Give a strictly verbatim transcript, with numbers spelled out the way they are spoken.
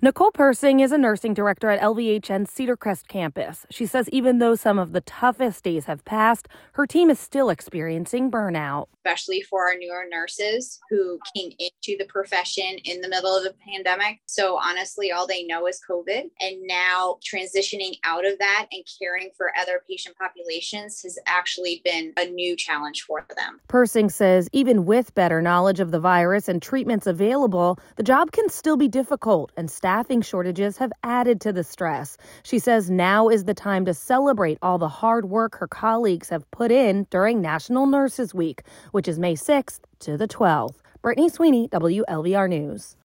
Nicole Persing is a nursing director at L V H N's Cedar Crest campus. She says even though some of the toughest days have passed, her team is still experiencing burnout. Especially for our newer nurses who came into the profession in the middle of the pandemic. So honestly, all they know is COVID. And now transitioning out of that and caring for other patient populations has actually been a new challenge for them. Persing says even with better knowledge of the virus and treatments available, the job can still be difficult, and staffing shortages have added to the stress. She says now is the time to celebrate all the hard work her colleagues have put in during National Nurses Week, which is May sixth to the twelfth. Brittany Sweeney, W L V R News.